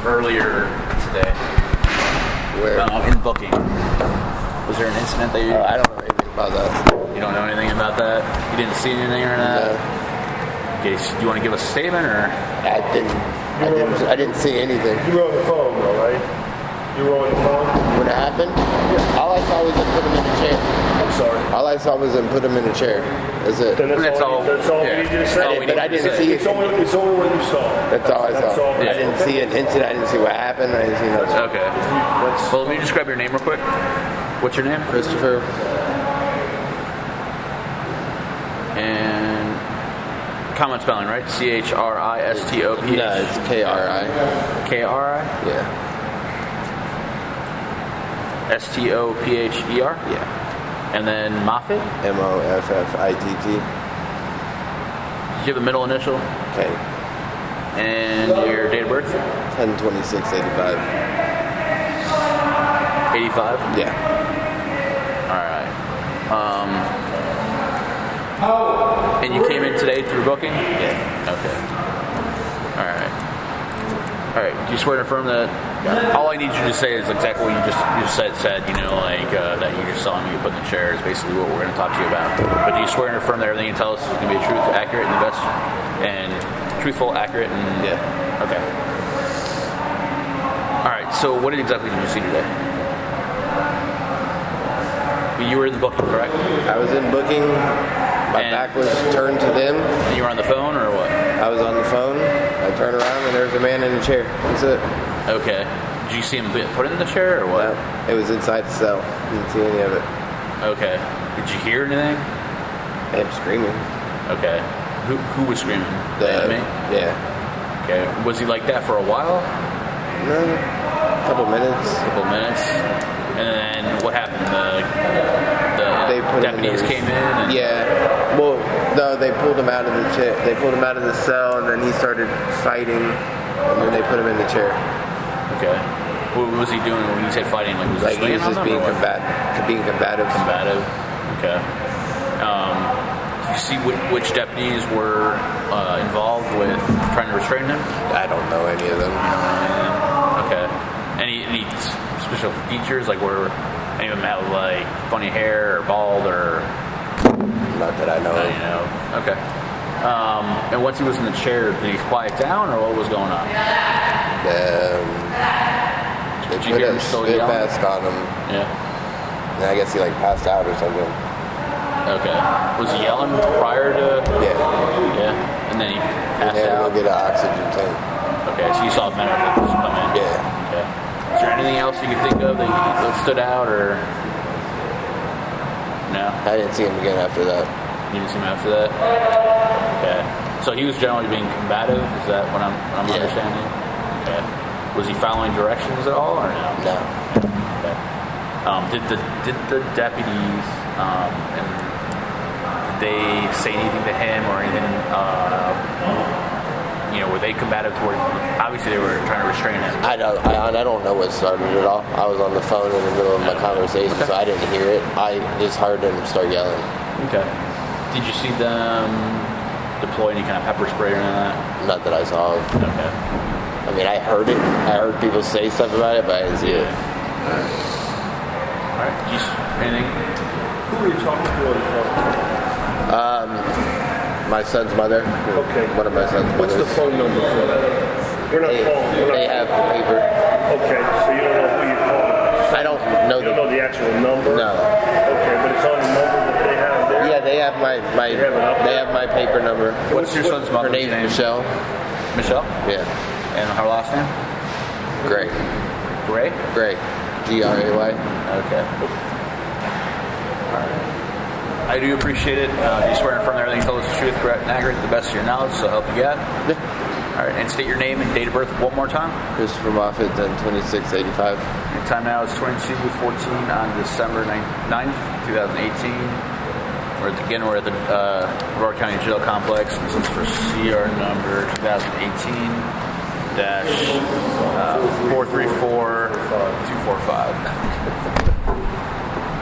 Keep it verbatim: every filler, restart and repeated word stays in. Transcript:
earlier today. Where? Um, in booking. Was there an incident that you... Uh, I don't know anything about that. You don't know anything about that? You didn't see anything or that? No. Okay, so do you want to give us a statement, or...? I didn't. I didn't. I didn't see anything. You were on the phone, though, right? You were on the phone? When it happened, yeah. All I saw was them put him in a chair. I'm sorry. All I saw was them put him in a chair. That's it. Then that's, That's all, all- that's all yeah. we need you to say. That's all we But I need to didn't say. see It's it. only, it's only what you saw. That's all I That's saw. all. I didn't see an incident. I didn't see what happened. I didn't see nothing. Okay. Well, let me just grab your name real quick. What's your name? Christopher. And... Common spelling, right? C H R I S T O P H. No, it's K R I. K R I? Yeah. S T O P H E R? Yeah. And then Moffitt? M O F F I T T. Do you have a middle initial? K. And your date of birth? ten twenty-six eighty-five. eighty-five? Yeah. Alright. Um, and you came in today through booking? Yeah. Okay. Alright. Alright, do you swear to affirm that all I need you to say is exactly what you just you just said, said you know, like uh, that you just saw me put in the chair is basically what we're going to talk to you about. But do you swear and affirm that everything you tell us is going to be truth, accurate, and the best, and truthful, accurate, and... Yeah. Okay. Alright, so what exactly did you see today? You were in the booking, correct? I was in booking. My And- back was turned to them. And you were on the phone, or what? I was on the phone. I turned around and there's a man in a chair. That's it. Okay. Did you see him be- put in the chair, or what? No, it was inside the cell. Didn't see any of it. Okay. Did you hear anything? Him screaming. Okay. Who who was screaming? The enemy? Yeah. Okay. Was he like that for a while? No. A couple minutes. A couple minutes. And then what happened? The the They put him in deputies the- came in. And, Yeah. Well, no, they pulled him out of the chair. They pulled him out of the cell, and then he started fighting, and then they put him in the chair. Okay. What was he doing when you said fighting? Like was Like he he was swinging just on them, being or what? combat, being combative. Combative. Okay. Um, do you see which, which deputies were uh, involved with trying to restrain him? I don't know any of them. Okay. Any any special features, like were any of them have like funny hair or bald or Not that I know uh, of. you know? Okay. Um, and once he was in the chair, did he quiet down or what was going on? Um, they Did you put hear a him still spit yelling? mask on him, Yeah. and I guess he like passed out or something. Okay. Was he yelling prior to? Yeah. Yeah. And then he He passed had to out. go get an oxygen tank. Okay. So you saw medical come in. Yeah. Okay. Is there anything else you can think of that, you, that stood out, or no? I didn't see him again after that. You didn't see him after that? Okay. So he was generally being combative? Is that what I'm, what I'm Yeah. understanding? Okay. Was he following directions at all, or no? No. Okay. Um, did the did the deputies um, and did they say anything to him or anything? Uh, you know, were they combative towards? Obviously, they were trying to restrain him. I don't. I, I don't know what started it all. I was on the phone in the middle of my conversation, Okay. so I didn't hear it. I just heard him start yelling. Okay. Did you see them deploy any kind of pepper spray or anything like that? Not that I saw. Okay. I mean, I heard it. I heard people say stuff about it, but I didn't see it. All right. Did you s- anything? Who were you talking to on the phone? Um, my son's mother. Okay. One of my son's What's the mothers. phone number for that? We're not They, calling. We're not they have the paper. Okay, so you don't know who you're calling. I don't know. You don't know The, the actual number? no. Okay, but it's on the number that they have there? Yeah, they have my my. They have it up They there? have my paper number. What's your son's Her mother's name's name? Michelle. Michelle. Yeah. And her last name? Gray. Gray. Gray. G R A Y. Okay. Alright. I do appreciate it. Uh, you swear in front of everything, tell us the truth, correct, and accurate, to the best of your knowledge, so help you God. Yeah. All right, and state your name and date of birth one more time. Christopher Moffitt, then twenty-six eighty-five. Your time now is twenty-two fourteen on December ninth, twenty eighteen. We're at, again, we're at the uh, Broward County Jail Complex. This is for C R number twenty eighteen dash four three four two four five.